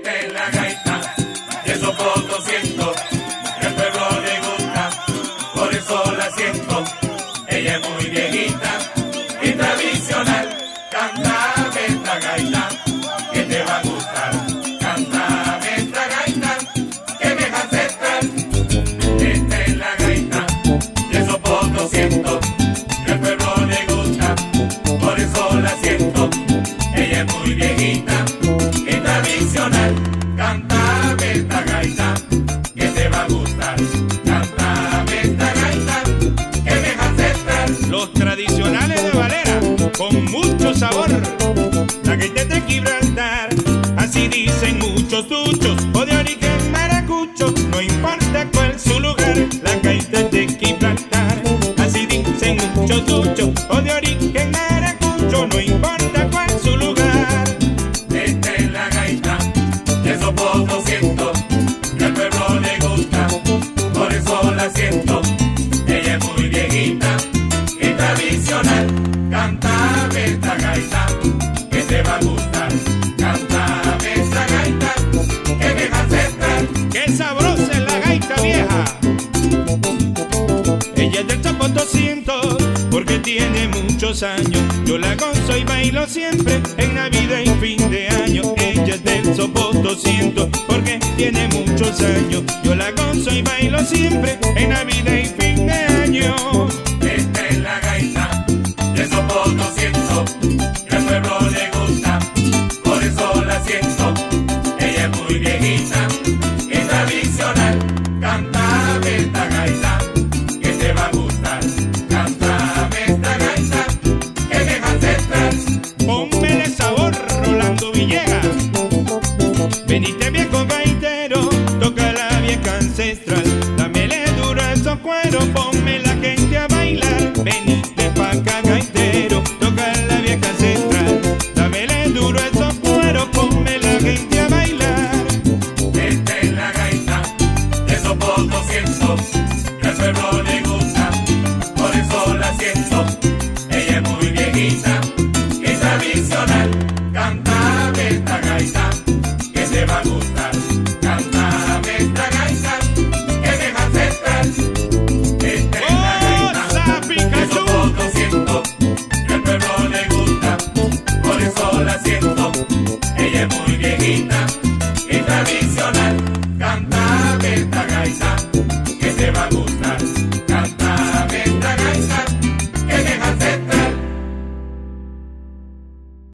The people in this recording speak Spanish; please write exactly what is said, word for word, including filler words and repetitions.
Esta es la gaita de Sopoto siento, que al pueblo le gusta, por eso la siento. Ella es muy viejita y tradicional. Cántame esta gaita que te va a gustar. Cántame esta gaita que me deja ancestral. Esta es la gaita de Sopoto siento, que al pueblo le gusta, por eso la siento. Ella es muy viejita y tradicional. Cántame esta gaita que te va a gustar. Cántame esta gaita que me deja ancestral. Los tradicionales de Valera, con mucho sabor. La gaita de Gibraltar, así dicen muchos duchos, o de origen maracucho, no importa cuál su lugar. La gaita de Gibraltar, así dicen muchos duchos, o de origen maracucho, no importa cuál su lugar. Esta es la gaita de Sopoto siento, que al pueblo le gusta, por eso la siento. Ella es muy viejita y tradicional. Cántame esta gaita que te va a gustar. Cántame esta gaita que me deja ancestral. ¡Qué sabrosa es la gaita vieja! Ella es del Sopoto siento, porque tiene muchos años. Yo la gozo y bailo siempre en Navidad y fin de año. Ella es del Sopoto siento, porque tiene muchos años. Yo la gozo y bailo siempre en Navidad y fin de año. Esta es la gaita de Sopoto siento, que al pueblo le gusta, por eso la siento. Ella es muy viejita y tradicional. Cántame esta gaita que te va a gustar. Cántame esta gaita que me deja ancestral.